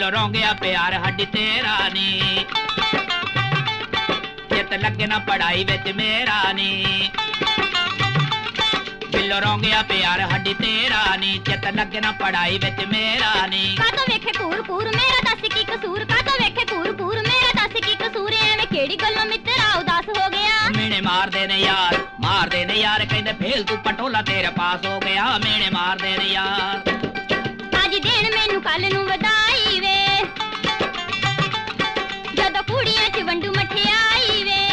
below रोंगया प्यार हड्डी तेरा नी चित लगे ना पढ़ाई विच मेरा नी बिलो रोंगया प्यार हड्डी तेरा नी चित लगे ना पढ़ाई विच मेरा नी कातो वेखे कूर कूर मेरा दस की कसूर कातो वेखे कूर कूर मेरा दस की कसूर एवें केड़ी गल्लों मित्रा उदास हो गया मेने मार देने यार कहंदे फेल तू पटोला तेरे पास हो गया मेने मार देने यार आज दिन मैनू कल नू वधाई वे जदों कुड़ियां च वंडू मठियाई वे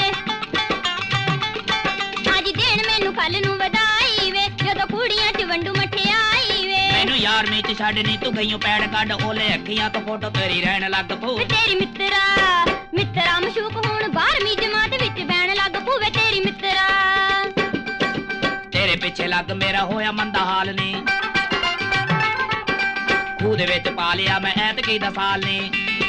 आज दिन मैनू कल नू वधाई वे जदों कुड़ियां च वंडू मठियाई वे मैनू यार में च छड्ड नी तू गईयों पैड़ कढ ओले अखियां तो फोटो तेरी रहन लग पऊ तेरी मित्रा मशूक हुण 12वीं जमात विच बैण लग पवे तेरी मित्रा तेरे पिछे लग मेरा होया मंदा हाल नी खूह दे विच पा लिया मैं ऐतकी दा साल नी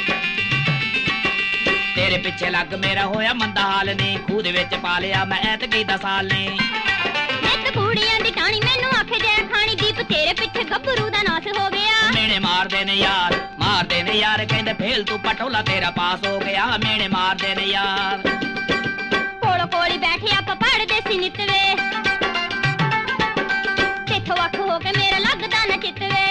तेरे पिछे लग मेरा होया मंदा हाल नी खूह दे विच पा लिया मैं ऐतकी दा साल नी नित कुड़ियां दी टाणी मैनू आखे जै खानी दीप तेरे पिछे गभरू दा नास हो गया मेने मार देने यार कहंदे फेल तू पटोला तेरा पास हो गया मेने मार देने यार कोल कोली बैठे आप पढ़दे सी नितवे तेथों अख हो के मेरा लगदा ना चितवे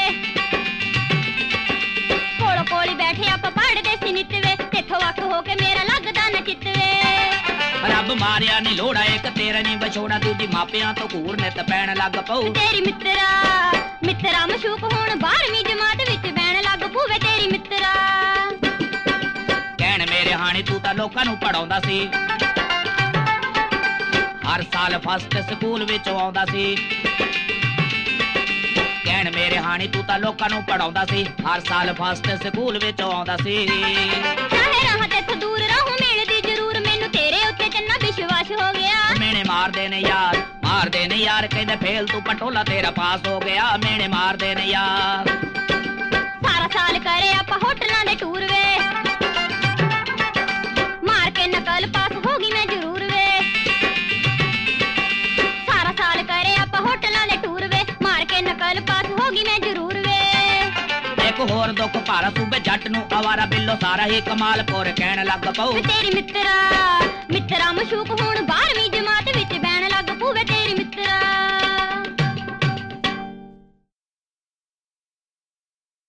कोल कोली बैठे आप पढ़दे सी नितवे तेथों अख हो के मेरा लगदा ना चितवे रब मारिया नी लोड़ा एक तेरा नी बछोड़ा दूजी मापियां तो कूर नित पैण लग पऊ तेरी मित्रा मशूक हुण 12वीं जमात विच बैण लग पवे तेरी मित्रा कहण मेरे हाणी तू तां लोकां नू पढ़ाउंदा सी हर साल फस्ट स्कूल विच आउंदा सी कहण मेरे हाणी तू तां लोकां नू पढ़ाउंदा सी हर साल फस्ट स्कूल विच आउंदा सी चाहे राह तेथों दूर रहूं मिलदी जरूर मैनू तेरे उत्ते चन्ना विश्वास हो गया मेने मार देने यार कहंदे फेल तू पटोला तेरा पास हो गया मेने मार देने यार सारा साल करे आप होटलां दे टूर वे मार के नकल पास होगी मैं जरूर वे सारा साल करे आप होटलां दे टूर वे मार के नकल पास होगी मैं जरूर वे एक होर दुख भारा सूबे जट नू आवारा बिल्लो सारा ही कमाल पोर कहण लग पऊ तेरी मित्रा मशूक हुण 12वीं जमात विच बैण लग पवे